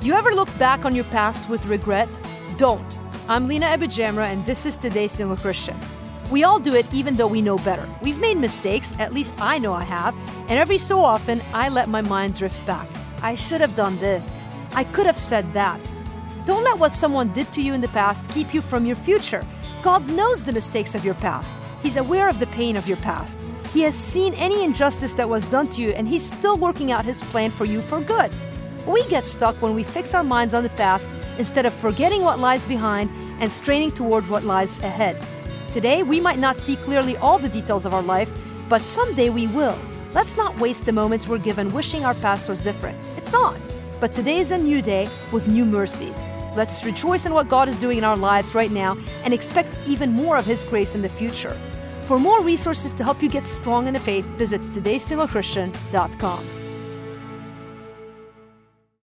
You ever look back on your past with regret? Don't. I'm Lena Abujamra, and this is Today's Single Christian. We all do it even though we know better. We've made mistakes, at least I know I have, and every so often I let my mind drift back. I should have done this. I could have said that. Don't let what someone did to you in the past keep you from your future. God knows the mistakes of your past. He's aware of the pain of your past. He has seen any injustice that was done to you, and He's still working out His plan for you for good. We get stuck when we fix our minds on the past instead of forgetting what lies behind and straining toward what lies ahead. Today, we might not see clearly all the details of our life, but someday we will. Let's not waste the moments we're given wishing our past was different. It's not. But today is a new day with new mercies. Let's rejoice in what God is doing in our lives right now and expect even more of His grace in the future. For more resources to help you get strong in the faith, visit todaysinglechristian.com.